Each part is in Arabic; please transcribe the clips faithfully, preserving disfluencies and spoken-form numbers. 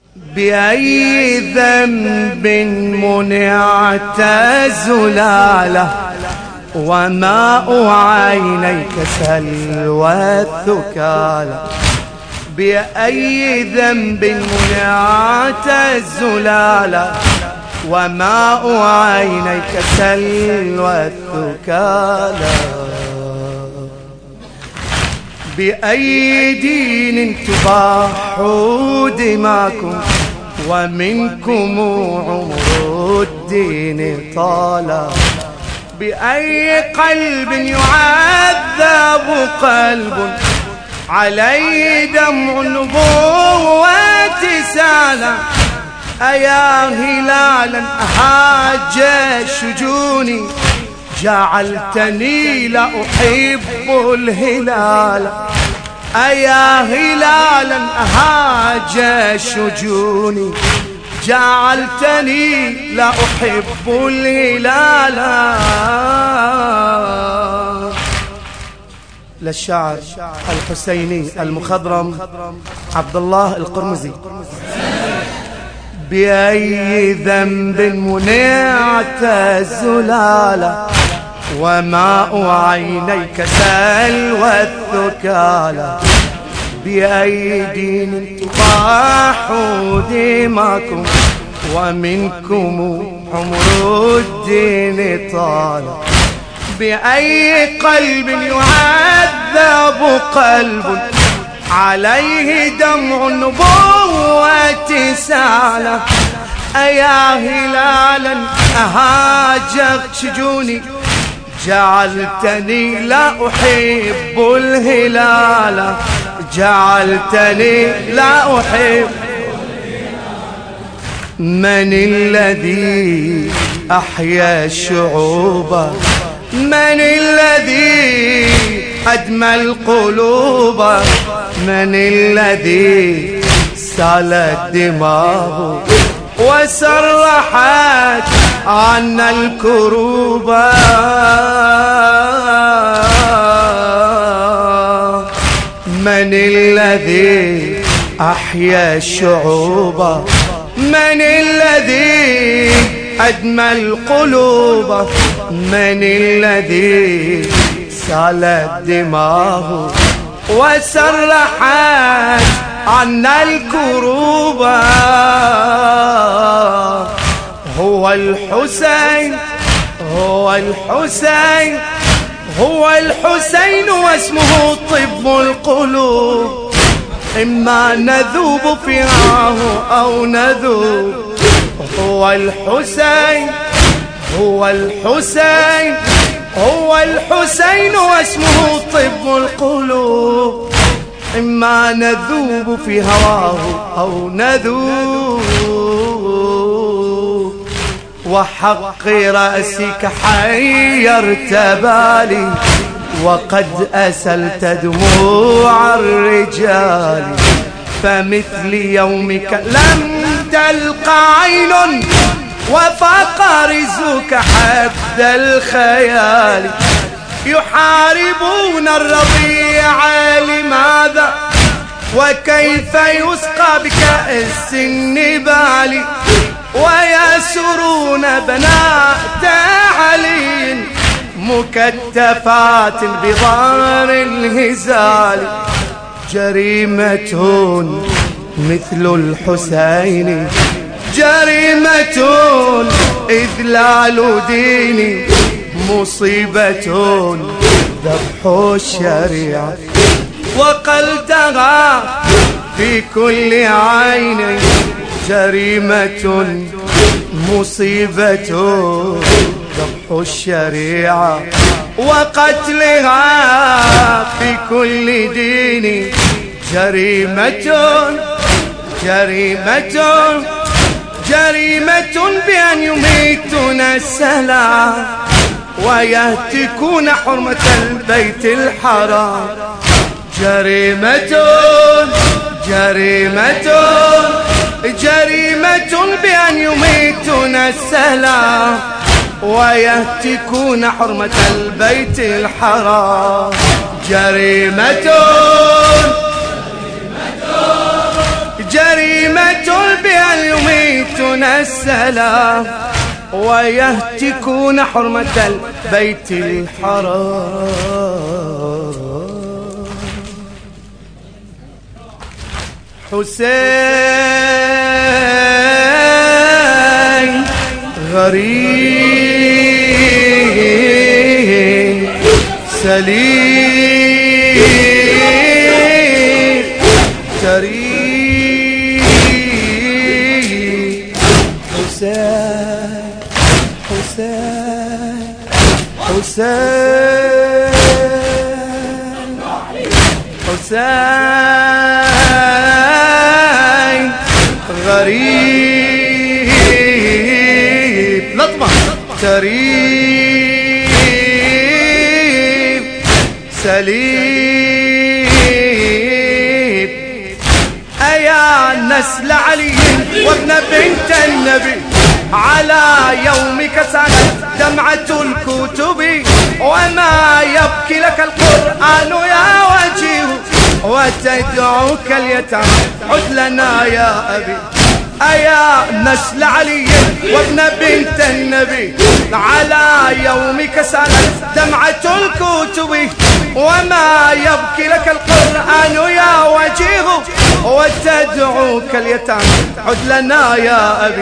بأي ذنب منعت الزلالة وماء عينيك سلوى الثكالى. بأي ذنب منعت الزلالة وماء عينيك سلوى الثكالى. بأي دين تباح دماكم ومنكم عمر الدين طالا. بأي قلب يعذب قلب عليه دمع النبوة سالا. أيا هلالا أهاج شجوني جعلتني لا أحب الهلال. أيا هلالا أهاج شجوني جعلتني لا أحب الهلال. للشاعر الحسيني المخضرم عبد الله القرمزي. بأي ذنب منعت الزلالة وماء عينيك سلوى الثكالى. بأي دين تباح دماكم ومنكم عمر الدين طالا. بأي قلب يعذب قلب عليه دمع النبوة سالة. أيا هلالا أهاج شجوني جعلتني لا أحب الهلال. جعلتني لا أحب. من الذي أحيا الشعوب من الذي أدمى القلوب من الذي سالت دماغه وسرحت عنا الكروب. من الذي أحيا الشعوب من الذي أدمى القلوب من الذي سالت دماغه وسرحت عنا الكروب. هو الحسين هو الحسين هو الحسين واسمه طب القلوب. إما نذوب فيها أو نذوب. هو الحسين هو الحسين هو الحسين واسمه طب القلوب. إما نذوب في هواه أو نذوب. وحق رأسك حيرت بالي وقد أسلت دموع الرجال. فمثل يومك لم تلق عين وفاق رزقك حد الخيال. يحاربون الربيع لماذا وكيف يسقى بكأس النبال. ويسرون بنات علي مكتفات بظهر الهزال. جريمة مثل الحسين جريمة إذلال ديني. مصيبة ذبح الشريعة وقلتها في كل عين. جريمة مصيبة ذبح الشريعة وقتلها في كل دين. جريمة جريمة جريمة بأن يميتون السلام ويهتكون حرمة البيت الحرام. جريمة جريمة جريمة بأن يميتون السلام ويهتكون حرمة البيت الحرام. جريمة جريمة بأن يميتون السلام ويهتكون حرمة البيت الحرام. حسين غريب سليم تريب. حسين حسين حسين حسين غريب لطمة تريب سليم. أيا نسل علي وابن بنت النبي على يومك سالت دمعة الكتب وما يبكي لك القرآن يا وجيه وتدعوك اليتامى عد لنا يا أبي. أيا نسل علي وابن بنت النبي على يومك سالت دمعة الكتب وما يبكي لك القرآن يا وجيه وتدعوك اليتامى عد لنا يا أبي.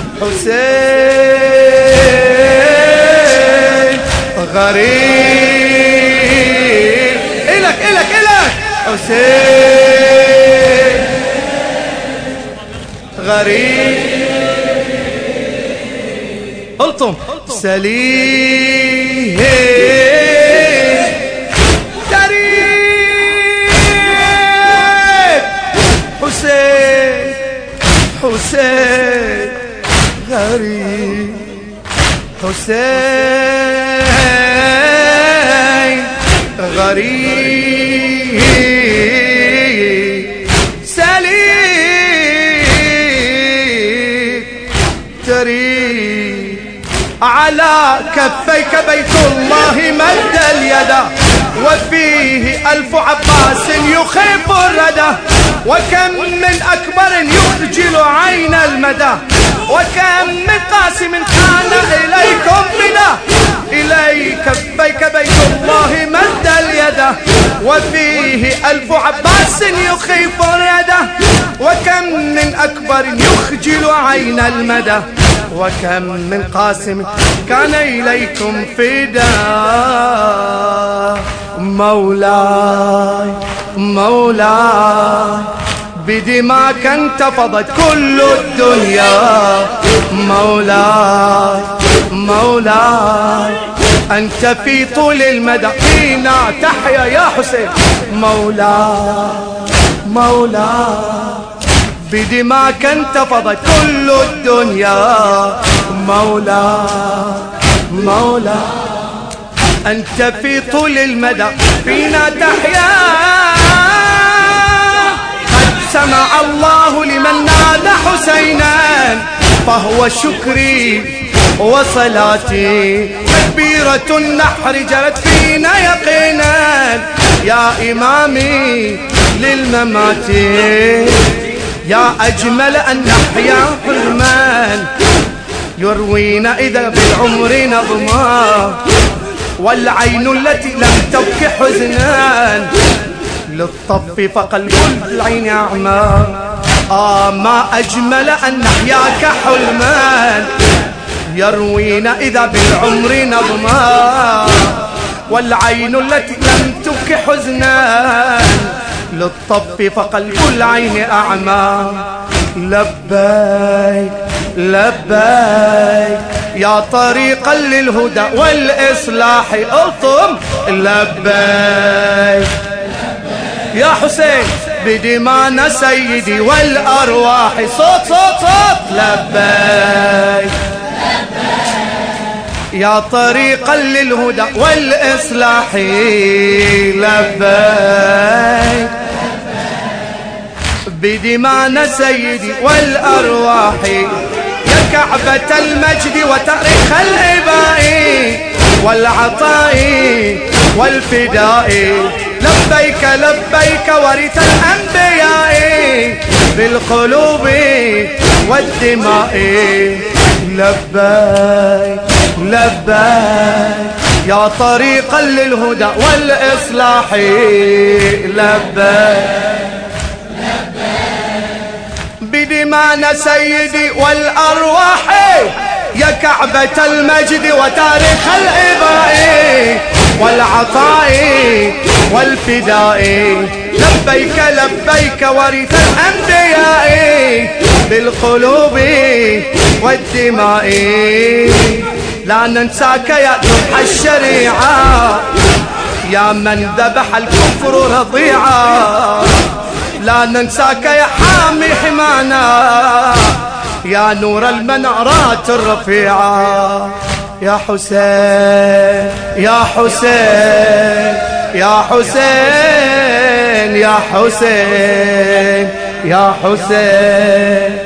حسين غريب إلك إلك إلك. حسين غريب الطم سليم تريب. حسين حسين غريب حسين غريب سليم تريب. على كفيك بيت الله مد اليد وفيه ألف عباس يخيف الردى وكم من أكبر يخجل عين المدى وكم من قاسم كان إليكم بنا. إليك كفيك بيت الله مد اليد وفيه ألف عباس يخيف الردى وكم من أكبر يخجل عين المدى وكم من قاسم كان إليكم فداء. مولاي مولاي بدماك انتفضت كل الدنيا. مولاي مولاي أنت في طول المدى فينا تحيا يا حسين. مولاي مولاي بدماك انتفضت كل الدنيا. مولاي مولاي أنت في طول المدى فينا تحيا. قد سمع الله لمن نادى حسينا فهو شكري وصلاتي. تكبيرة النحر جرت فينا يقينا يا إمامي للممات. يا أجمل أن نحيا حلمان يروينا إذا بالعمر نظما والعين التي لم تبك حزنان للطف فقلب العين أعمى. آه ما أجمل أن نحياك حلمان يروينا إذا بالعمر نظما والعين التي لم تبك حزنان للطف فقلب العين أعمى. لبيك لبيك يا طريقا للهدى والإصلاح ألطم. لبيك يا حسين بدمانا سيدي والأرواح صوت صوت صوت. لبيك يا طريقا للهدى والإصلاح. لبيك بدمانا سيدي والأرواح. يا كعبة المجد وتاريخ الإباء والعطاء والفداء. لبيك لبيك ورث الأنبياء بالقلوب والدماء. لبيك لبيك يا طريقا للهدى والإصلاح. لبيك بدمانا سيدي والأرواح يا كعبة المجد وتاريخ الإباء والعطاء والفداء. لبيك لبيك ورث الأنبياء بالقلوب والدماء. لا ننساك يا ذبح الشريعة يا من ذبح الكفر رضيعا. لا ننساك يا حامي حمانا يا نور المنارات الرفيعة. يا حسين يا حسين يا حسين يا حسين يا حسين